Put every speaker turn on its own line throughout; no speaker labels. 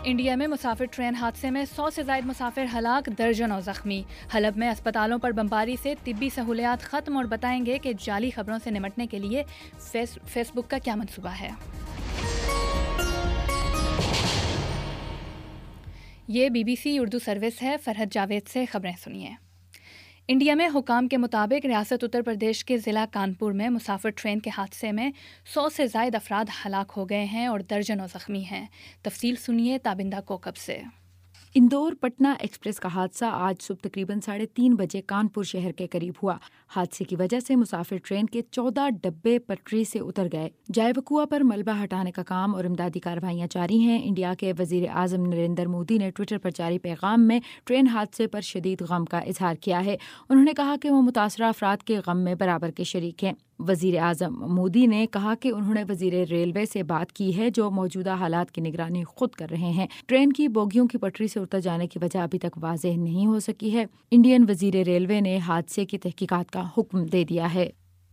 India میں مسافر train حادثے میں 100 سے زائد مسافر ہلاک، درجنوں زخمی۔ حلب میں اسپتالوں پر بمباری سے طبی سہولیات ختم، اور بتائیں گے کہ جعلی خبروں سے نمٹنے کے لیے فیس بک کا کیا منصوبہ ہے۔ یہ BBC اردو سروس ہے۔ فرحت جاوید سے خبریں سنیے۔ انڈیا میں حکام کے مطابق ریاست اتر پردیش کے ضلع کانپور میں مسافر ٹرین کے حادثے میں 100 سے زائد افراد ہلاک ہو گئے ہیں اور درجنوں زخمی ہیں۔ تفصیل سنیے تابندہ کوکب سے۔
اندور پٹنہ ایکسپریس کا حادثہ آج صبح تقریباً 3:30 بجے کانپور شہر کے قریب ہوا۔ حادثے کی وجہ سے مسافر ٹرین کے 14 ڈبے پٹری سے اتر گئے۔ جائے وقوع پر ملبہ ہٹانے کا کام اور امدادی کارروائیاں جاری ہیں۔ انڈیا کے وزیر اعظم نریندر مودی نے ٹوئٹر پر جاری پیغام میں ٹرین حادثے پر شدید غم کا اظہار کیا ہے۔ انہوں نے کہا کہ وہ متاثرہ افراد کے غم میں برابر کے شریک ہیں۔ وزیر اعظم مودی نے کہا کہ انہوں نے وزیر ریلوے سے بات کی ہے، جو موجودہ حالات کی نگرانی خود کر رہے ہیں۔ ٹرین کی بوگیوں کی پٹری سے اتر جانے کی وجہ ابھی تک واضح نہیں ہو سکی ہے۔ انڈین وزیر ریلوے نے حادثے کی تحقیقات کا حکم دے دیا ہے۔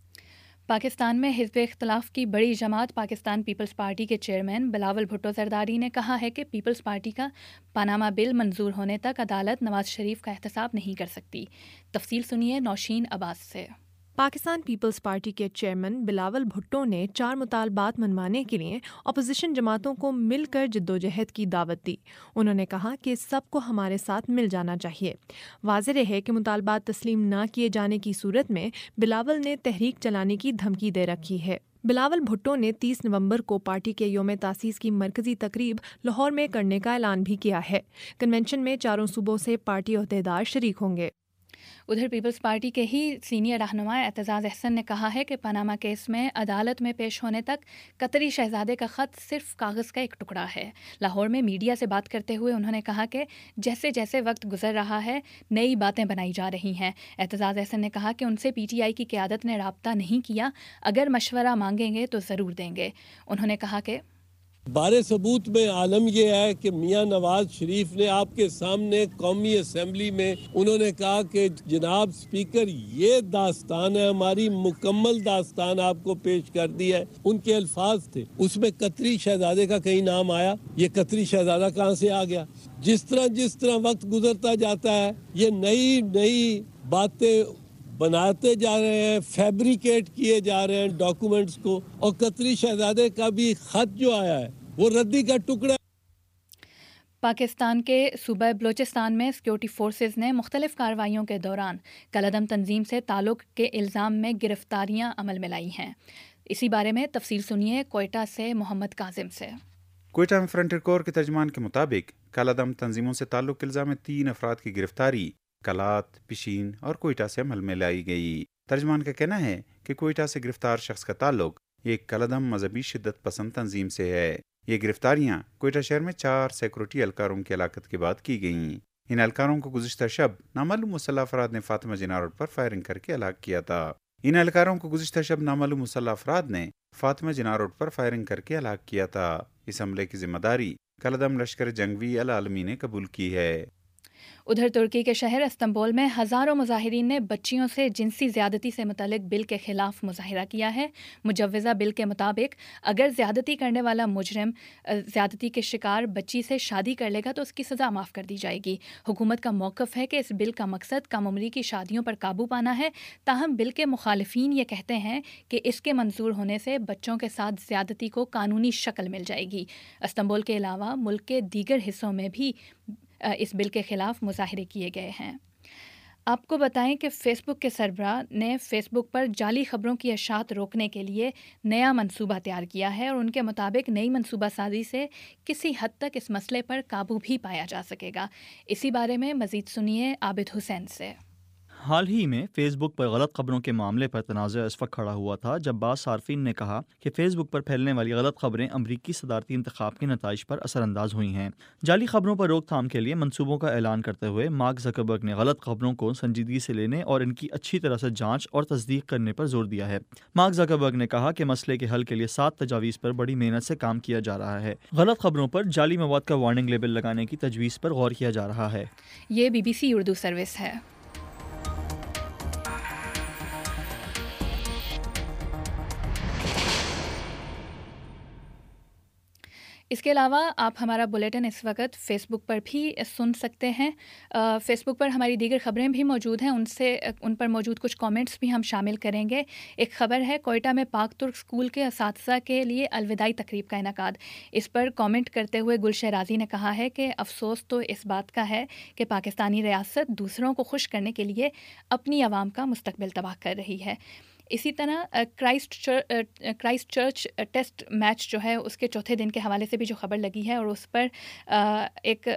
پاکستان میں حزب اختلاف کی بڑی جماعت پاکستان پیپلز پارٹی کے چیئرمین بلاول بھٹو زرداری نے کہا ہے کہ پیپلز پارٹی کا پاناما بل منظور ہونے تک عدالت نواز شریف کا احتساب نہیں کر سکتی۔ تفصیل سنیے نوشین عباس سے۔
پاکستان پیپلز پارٹی کے چیئرمین بلاول بھٹو نے 4 مطالبات منوانے کے لیے اپوزیشن جماعتوں کو مل کر جدوجہد کی دعوت دی۔ انہوں نے کہا کہ سب کو ہمارے ساتھ مل جانا چاہیے۔ واضح ہے کہ مطالبات تسلیم نہ کیے جانے کی صورت میں بلاول نے تحریک چلانے کی دھمکی دے رکھی ہے۔ بلاول بھٹو نے 30 نومبر کو پارٹی کے یوم تاسیس کی مرکزی تقریب لاہور میں کرنے کا اعلان بھی کیا ہے۔ کنونشن میں 4 صوبوں سے پارٹی عہدیدار شریک ہوں گے۔
ادھر پیپلز پارٹی کے ہی سینئر رہنما اعتزاز احسن نے کہا ہے کہ پاناما کیس میں عدالت میں پیش ہونے تک قطری شہزادے کا خط صرف کاغذ کا ایک ٹکڑا ہے۔ لاہور میں میڈیا سے بات کرتے ہوئے انہوں نے کہا کہ جیسے جیسے وقت گزر رہا ہے نئی باتیں بنائی جا رہی ہیں۔ اعتزاز احسن نے کہا کہ ان سے PTI کی قیادت نے رابطہ نہیں کیا، اگر مشورہ مانگیں گے تو ضرور دیں گے۔ انہوں نے کہا کہ
بارے ثبوت میں عالم یہ ہے کہ میاں نواز شریف نے آپ کے سامنے قومی اسمبلی میں انہوں نے کہا کہ جناب اسپیکر یہ داستان ہے، ہماری مکمل داستان آپ کو پیش کر دی ہے۔ ان کے الفاظ تھے، اس میں قطری شہزادے کا کہیں نام آیا؟ یہ قطری شہزادہ کہاں سے آ گیا؟ جس طرح وقت گزرتا جاتا ہے یہ نئی باتیں بناتے جا رہے ہیں، فیبریکیٹ کیے جا رہے ہیں ڈاکومنٹس کو، اور قطری شہزادے کا بھی خط جو آیا ہے وہ ردی کا ٹکڑا۔
پاکستان کے صوبہ بلوچستان میں سیکورٹی فورسز نے مختلف کارروائیوں کے دوران کالعدم تنظیم سے تعلق کے الزام میں گرفتاریاں عمل میں لائی ہیں۔ اسی بارے میں تفصیل سنیے کوئٹہ سے محمد کاظم سے۔
کوئٹہ میں فرنٹیئر کور کے ترجمان کے مطابق کالعدم تنظیموں سے تعلق کے الزام میں 3 افراد کی گرفتاری کلات، پشین اور کوئٹہ سے عمل میں لائی گئی۔ ترجمان کا کہنا ہے کہ کوئٹہ سے گرفتار شخص کا تعلق ایک کالعدم مذہبی شدت پسند تنظیم سے ہے۔ یہ گرفتاریاں کوئٹہ شہر میں 4 سیکورٹی اہلکاروں کی ہلاکت کے بعد کی گئیں۔ ان اہلکاروں کو گزشتہ شب نامعلوم مسلح افراد نے فاطمہ جناح روڈ پر فائرنگ کر کے ہلاک کیا تھا۔ اس حملے کی ذمہ داری کالعدم لشکر جنگوی العالمی نے قبول کی ہے۔
ادھر ترکی کے شہر استنبول میں ہزاروں مظاہرین نے بچیوں سے جنسی زیادتی سے متعلق بل کے خلاف مظاہرہ کیا ہے۔ مجوزہ بل کے مطابق اگر زیادتی کرنے والا مجرم زیادتی کے شکار بچی سے شادی کر لے گا تو اس کی سزا معاف کر دی جائے گی۔ حکومت کا موقف ہے کہ اس بل کا مقصد کم عمری کی شادیوں پر قابو پانا ہے، تاہم بل کے مخالفین یہ کہتے ہیں کہ اس کے منظور ہونے سے بچوں کے ساتھ زیادتی کو قانونی شکل مل جائے گی۔ استنبول کے علاوہ ملک کے دیگر حصوں میں بھی اس بل کے خلاف مظاہرے کیے گئے ہیں۔ آپ کو بتائیں کہ فیس بک کے سربراہ نے فیس بک پر جعلی خبروں کی اشاعت روکنے کے لیے نیا منصوبہ تیار کیا ہے، اور ان کے مطابق نئی منصوبہ سازی سے کسی حد تک اس مسئلے پر قابو بھی پایا جا سکے گا۔ اسی بارے میں مزید سنیے عابد حسین سے۔
حال ہی میں فیس بک پر غلط خبروں کے معاملے پر تنازع اس وقت کھڑا ہوا تھا جب بعض صارفین نے کہا کہ فیس بک پر پھیلنے والی غلط خبریں امریکی صدارتی انتخاب کے نتائج پر اثر انداز ہوئی ہیں۔ جعلی خبروں پر روک تھام کے لیے منصوبوں کا اعلان کرتے ہوئے مارک زکربرگ نے غلط خبروں کو سنجیدگی سے لینے اور ان کی اچھی طرح سے جانچ اور تصدیق کرنے پر زور دیا ہے۔ مارک زکربرگ نے کہا کہ مسئلے کے حل کے لیے 7 تجاویز پر بڑی محنت سے کام کیا جا رہا ہے۔ غلط خبروں پر جعلی مواد کا وارننگ لیبل لگانے کی تجویز پر غور کیا جا رہا ہے۔
یہ BBC اردو سروس ہے۔ اس کے علاوہ آپ ہمارا بلیٹن اس وقت فیس بک پر بھی سن سکتے ہیں. فیس بک پر ہماری دیگر خبریں بھی موجود ہیں, ان پر موجود کچھ کامنٹس بھی ہم شامل کریں گے. ایک خبر ہے کوئٹہ میں پاک ترک اسکول کے اساتذہ کے لیے الوداعی تقریب کا انعقاد. اس پر کامنٹ کرتے ہوئے گل شہرازی نے کہا ہے کہ افسوس تو اس بات کا ہے کہ پاکستانی ریاست دوسروں کو خوش کرنے کے لیے اپنی عوام کا مستقبل تباہ کر رہی ہے. اسی طرح کرائسٹ چرچ ٹیسٹ میچ جو ہے اس کے چوتھے دن کے حوالے سے بھی جو خبر لگی ہے, اور اس پر ایک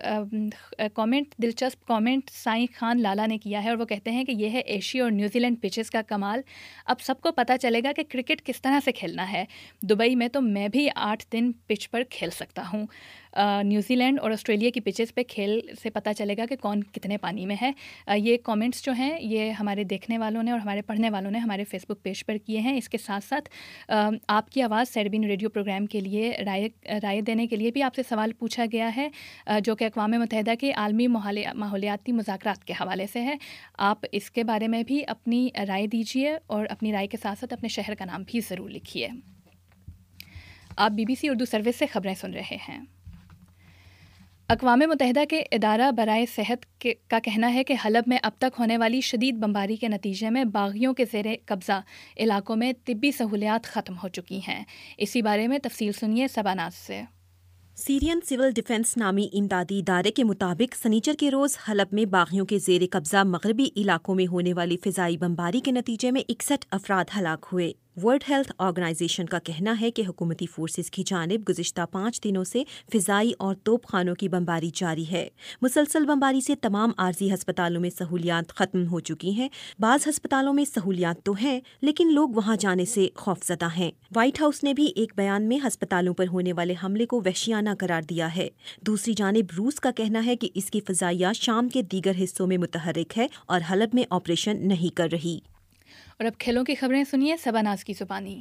دلچسپ کامنٹ سائیں خان لالا نے کیا ہے, اور وہ کہتے ہیں کہ یہ ہے ایشیا اور نیوزی لینڈ پچز کا کمال. اب سب کو پتہ چلے گا کہ کرکٹ کس طرح سے کھیلنا ہے. دبئی میں تو میں بھی 8 دن پچ پر کھیل سکتا ہوں. نیوزی لینڈ اور آسٹریلیا کی پچز پہ کھیل سے پتہ چلے گا کہ کون کتنے پانی میں ہے. یہ کامنٹس جو ہیں یہ ہمارے دیکھنے والوں نے اور ہمارے پڑھنے والوں نے ہمارے فیس بک پیج پر کیے ہیں. اس کے ساتھ ساتھ آپ کی آواز سیربین ریڈیو پروگرام کے لیے رائے دینے کے لیے بھی آپ سے سوال پوچھا گیا ہے, جو کہ اقوام متحدہ کے عالمی ماحولیاتی مذاکرات کے حوالے سے ہے. آپ اس کے بارے میں بھی اپنی رائے دیجیے, اور اپنی رائے کے ساتھ ساتھ اپنے شہر کا نام بھی ضرور لکھیے. آپ BBC اردو سروس سے خبریں سن رہے ہیں. اقوام متحدہ کے ادارہ برائے صحت کا کہنا ہے کہ حلب میں اب تک ہونے والی شدید بمباری کے نتیجے میں باغیوں کے زیر قبضہ علاقوں میں طبی سہولیات ختم ہو چکی ہیں. اسی بارے میں تفصیل سنیے سباناز سے.
سیرین سول ڈیفنس نامی امدادی ادارے کے مطابق سنیچر کے روز حلب میں باغیوں کے زیر قبضہ مغربی علاقوں میں ہونے والی فضائی بمباری کے نتیجے میں 61 افراد ہلاک ہوئے. ورلڈ ہیلتھ آرگنائزیشن کا کہنا ہے کہ حکومتی فورسز کی جانب گزشتہ 5 دنوں سے فضائی اور توپ خانوں کی بمباری جاری ہے. مسلسل بمباری سے تمام عارضی ہسپتالوں میں سہولیات ختم ہو چکی ہیں. بعض ہسپتالوں میں سہولیات تو ہیں لیکن لوگ وہاں جانے سے خوفزدہ ہیں. وائٹ ہاؤس نے بھی ایک بیان میں ہسپتالوں پر ہونے والے حملے کو وحشیانہ قرار دیا ہے. دوسری جانب روس کا کہنا ہے کہ اس کی فضائیہ شام کے دیگر حصوں میں متحرک ہے اور حلب میں آپریشن نہیں کر رہی.
اور اب کھیلوں کی خبریں سنیے سباناز کی زبانی.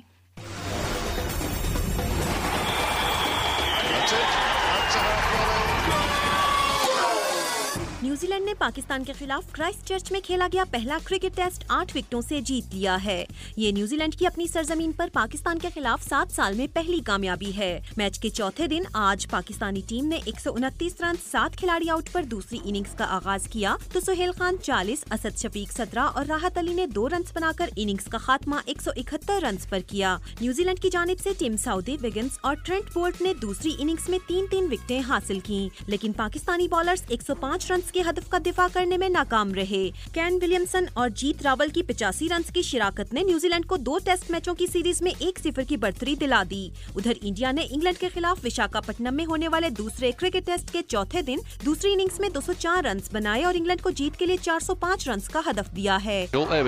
نیوزی لینڈ نے پاکستان کے خلاف کرائسٹ چرچ میں کھیلا گیا پہلا کرکٹ ٹیسٹ 8 وکٹوں سے جیت لیا ہے. یہ نیوزی لینڈ کی اپنی سرزمین پر پاکستان کے خلاف 7 سال میں پہلی کامیابی ہے. میچ کے چوتھے دن آج پاکستانی ٹیم نے 129 رن 7 کھلاڑی آؤٹ پر دوسری اننگز کا آغاز کیا تو سہیل خان 40, اسد شفیق 17 اور راحت علی نے 2 رنز بنا کر اننگز کا خاتمہ 171 رنز پر کیا. نیوزی لینڈ کی جانب سے ٹیم سعودی, وگنز اور ٹرینٹ بولٹ نے دوسری اننگز میں 3 وکٹیں حاصل کی, لیکن پاکستانی بالرز 105 رنز کے ہدف کا دفاع کرنے میں ناکام رہے. کین ولیمسن اور جیت راول کی 85 رنز کی شراکت نے نیوزی لینڈ کو 2 ٹیسٹ میچوں کی سیریز میں 1-0 کی برتری دلا دی. ادھر انڈیا نے انگلینڈ کے خلاف وشاکھاپٹنم میں ہونے والے دوسرے کرکٹ ٹیسٹ کے چوتھے دن دوسری اننگز میں 204 رنز بنائے اور انگلینڈ کو جیت کے لیے 405 رنز کا ہدف دیا ہے.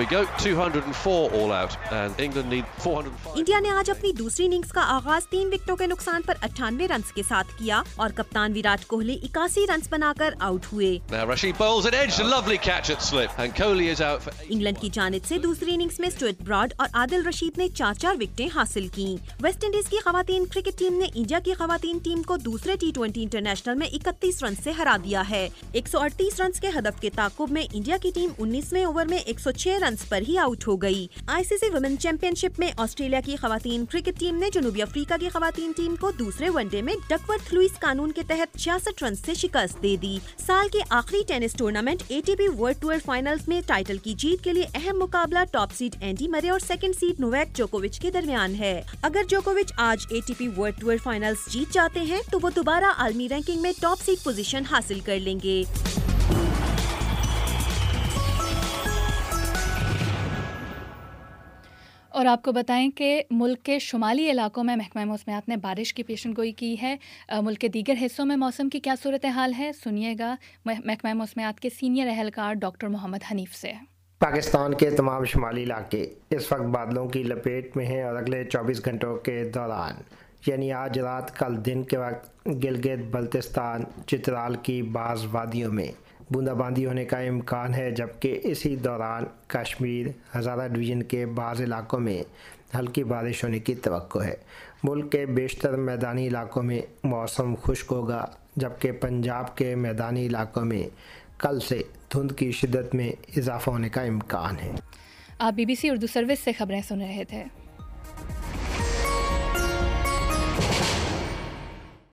انڈیا نے آج اپنی دوسری اننگز کا آغاز 3 وکٹوں کے نقصان پر 98 رنز کے ساتھ کیا اور کپتان وراٹ کوہلی 81 رنز بنا کر آؤٹ ہوئے. انگلینڈ کی جانب سے دوسری اننگز میں اسٹوارٹ براڈ اور عادل رشید نے 4 وکٹیں حاصل کی. ویسٹ انڈیز کی خواتین کرکٹ ٹیم نے انڈیا کی خواتین ٹیم کو دوسرے T20 انٹرنیشنل میں 31 رن سے ہرا دیا ہے. 138 رنز کے ہدف کے تعاقب میں انڈیا کی ٹیم 19ویں اوور میں 106 رنز پر ہی آؤٹ ہو گئی. ICC ویمن چیمپئن شپ میں آسٹریلیا کی خواتین کرکٹ ٹیم نے جنوبی افریقہ کی خواتین ٹیم کو دوسرے ون ڈے میں ڈکورتھ لوئس قانون کے تحت 66 رنز سے شکست دے دی. سال کے آخری tennis tournament ATP world tour finals میں ٹائٹل کی جیت کے لیے اہم مقابلہ ٹاپ سیڈ اینڈی مرے اور سیکنڈ سیڈ نوواک جوکووچ کے درمیان ہے. اگر جوکووچ آج ATP ورلڈ ٹور فائنلز جیت جاتے ہیں تو وہ دوبارہ عالمی رینکنگ میں ٹاپ سیڈ پوزیشن حاصل کر لیں گے.
اور آپ کو بتائیں کہ ملک کے شمالی علاقوں میں محکمہ موسمیات نے بارش کی پیشن گوئی کی ہے. ملک کے دیگر حصوں میں موسم کی کیا صورتحال ہے سنیے گا محکمہ موسمیات کے سینئر اہلکار ڈاکٹر محمد حنیف سے.
پاکستان کے تمام شمالی علاقے اس وقت بادلوں کی لپیٹ میں ہیں اور اگلے 24 گھنٹوں کے دوران یعنی آج رات کل دن کے وقت گلگت بلتستان چترال کی بعض وادیوں میں بوندا باندی ہونے کا امکان ہے، جبکہ اسی دوران کشمیر ہزارہ ڈویژن کے بعض علاقوں میں ہلکی بارش ہونے کی توقع ہے. ملک کے بیشتر میدانی علاقوں میں موسم خشک ہوگا، جبکہ پنجاب کے میدانی علاقوں میں کل سے دھند کی شدت میں اضافہ ہونے کا امکان ہے.
آپ BBC اردو سروس سے خبریں سن رہے تھے.